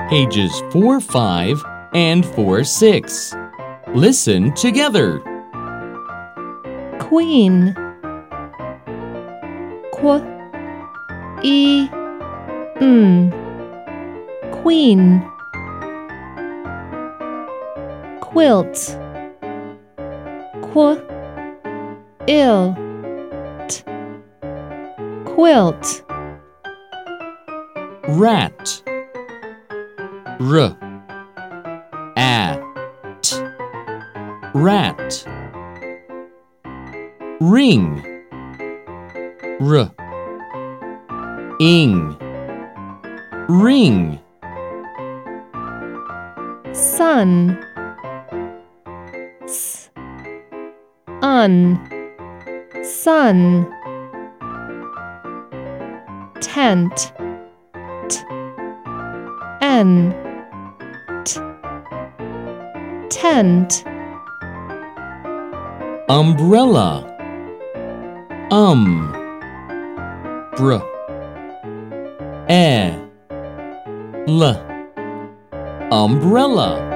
pages 4-5 and 4-6. Listen together. Queen, queen. Quilt, quilt. Rat, rat. Ring, ring. Sun, sun. Tent, tent. Umbrella, umbrella.